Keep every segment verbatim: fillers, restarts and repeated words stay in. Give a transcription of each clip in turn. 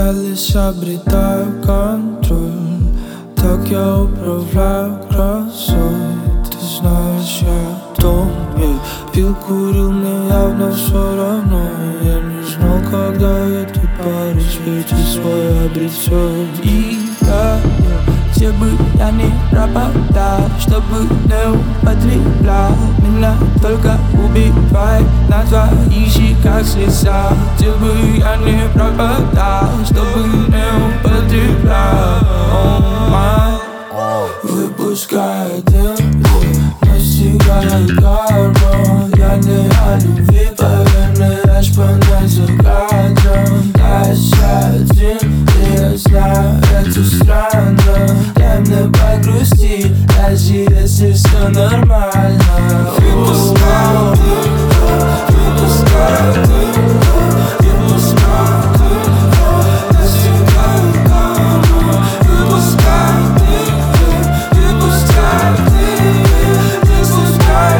Я лишь обретаю контроль, так я управляю красой. Ты знаешь, я дом, я пил, курил, мне явно все равно. Я не знал, когда этот парень светит свой обретет. И я, где бы я ни пропадал, чтобы не употреблял, меня только убивает на твоих щеках слеза. Где бы я ни пропадал, чтобы не употреблял, oh my. Выпуская дым, настигает карма. Я не о любви, поверь мне, я шпанать за кадром. Дальше один, и я знаю, это странно. Дай мне погрустить, даже если все нормально. Выпускай дым, выпускай дым, выпускай дым, настигает карма. Выпускай дым, выпускай дым, выпускай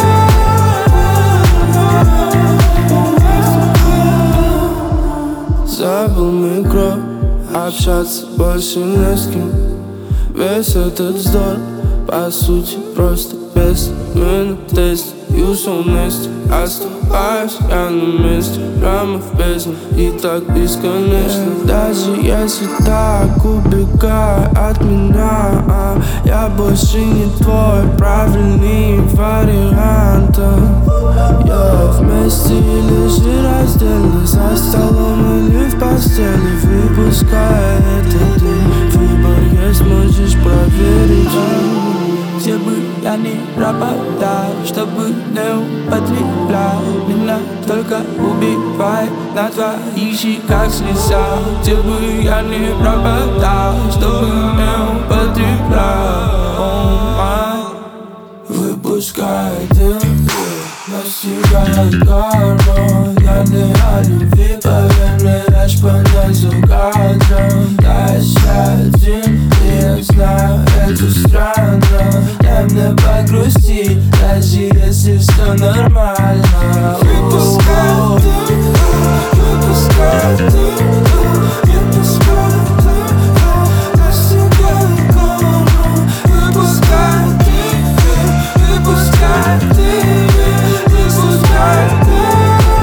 дым. Забыл микро, общаться больше не с кем. Весь этот вздор, по сути, просто бессмысленный тест. Юзал вместе, оставаюсь я на месте. Прямо в бездне и так бесконечно. Даже если так убегай от меня, а я больше не твой правильный вариант. Я вместе или же раздельно, за столом или в постели. Выпуская этот дым, выбор есть, можешь проверить. Где бы я ни пропадал, чтобы не употреблял, меня только убивает на твоих щеках слеза. Где бы я ни пропадал, чтобы не употреблял, oh my. Выпуская дым, настигает карма. Я не о любви, поверь мне, я шпанать за кадром. Дальше один, и я знаю, это странно. Дай мне погрустить, даже если все нормально. Выпускай дым, выпускай дым, выпускай дым, настигает карма. Выпускай дым, выпускай дым, выпускай дым.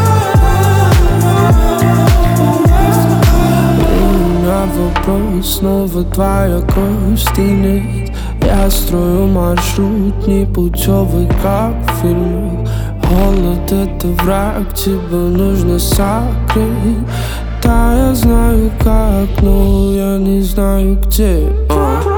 У меня вопрос, снова твоя кровь стынет. Я строю маршрут непутевый, как в фильмах. Холод — это враг, тебя нужно сокрыть. Да, я знаю как, но я не знаю где. uh.